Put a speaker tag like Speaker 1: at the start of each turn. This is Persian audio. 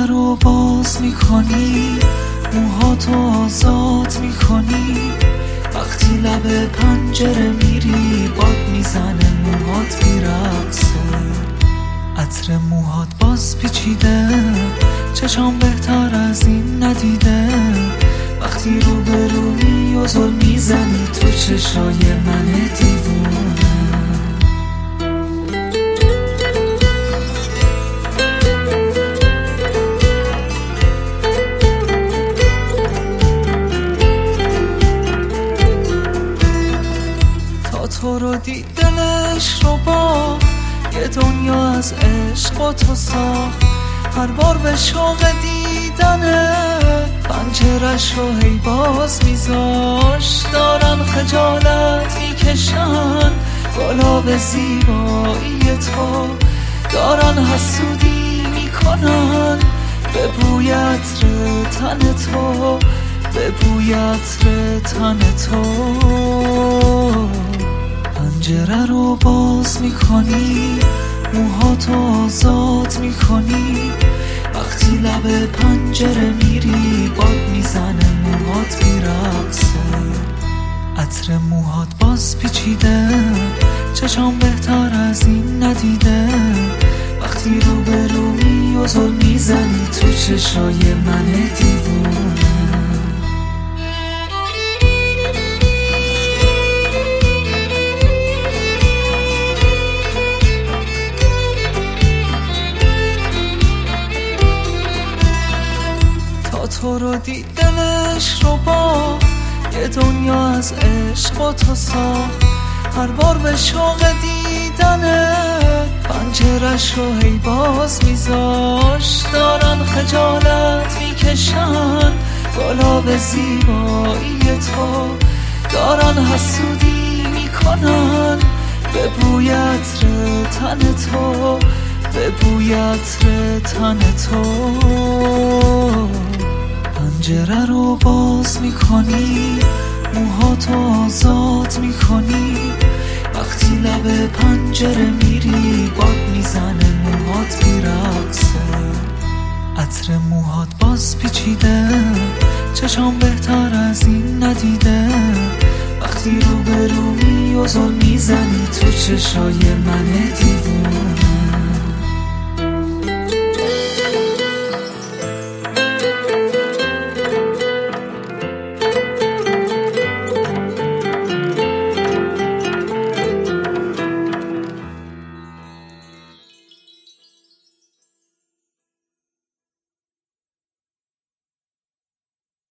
Speaker 1: رو باز میکنی، موهاتو آزاد میکنی، وقتی لب پنجره میری باد میزنه موهات میرقصه، عطر موهات باز پیچیده، چشام بهتر از این ندیده، وقتی رو به روی و زل میزنی تو چشای من دیوونه. تو رو دید دلش رو با یه دنیا از عشق و تو ساخت، هر بار به شوق دیدنه پنجرش رو هی باز میذاش، دارن خجالت میکشن بالا به زیبایی تو، دارن حسودی میکنن به بوی عطر تن تو، به بوی عطر تن تو. پنجره رو باز میکنی، موهاتو آزاد میکنی، وقتی لب پنجره میری باد میزنه موهات میرقصه، عطر موهات باز پیچیده، چشام بهتر از این ندیده، وقتی رو به روی و زل میزنی تو چشای من دیوونه. تو رو دید دلش رو با یه دنیا از عشق و تو ساخت، هر بار به شوق دیدنه پنجرش رو هی باز میذاش، دارن خجالت میکشن بالا به زیبایی تو، دارن حسودی میکنن به بوی عطر تن تو، به بوی عطر تن تو. پنجره رو باز میکنی، موهاتو آزاد میکنی، وقتی لب پنجره میری باد میزنه موهات میرقصه، عطر موهات باز پیچیده، چشام بهتر از این ندیده، وقتی رو به روی و زل میزنی تو چشای من دیوونه.